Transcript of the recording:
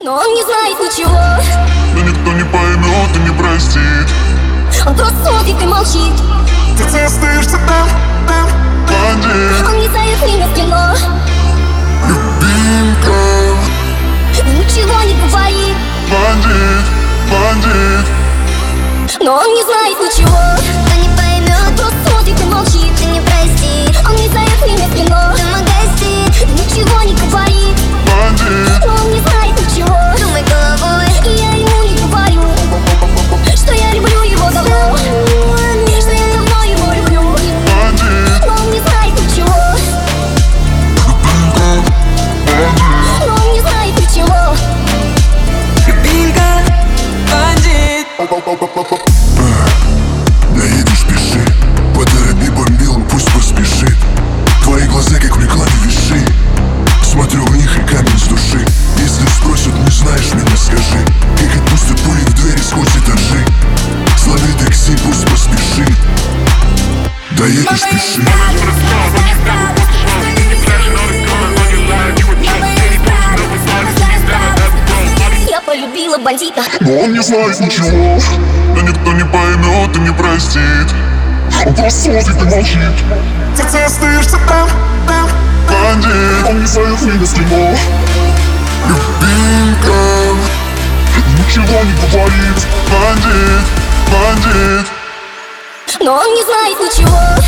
Но он не знает ничего, но никто не поймет и не простит. он просто смотрит и молчит. Ты остаешься там, бандит. Он не знает время в кино, Любимка, ничего не говорит. бандит, бандит. Но он не знает ничего, Кто не поймет, он просто смотрит и молчит. ты не прости. Он не знает время в кино, Дома гостит, ничего не говорит. Бандит, Но он не знает ничего, думай головой. и я ему не говорю, что я люблю его давно, что я давно его люблю. бандит, Но он не знает ничего, но он не знает ничего. Любимка, бандит. Да иди спеши, поторопи бомбилу, пусть поспешит. Твои глаза как в рекламе виши. Смотрю в них и камень с души. Если спросят, не знаешь меня, скажи. Как отпустят пули в двери сквозь этажи. Слови такси, пусть поспешит. Да иди спеши. Я полюбила бандита, но он не знает ничего, но никто не поймет и не простит. Он просто смотрит и молчит. Ты остаешься там, бандит. Он не знает время с кино. Любимка, ничего не говорит. Бандит, бандит. но он не знает ничего,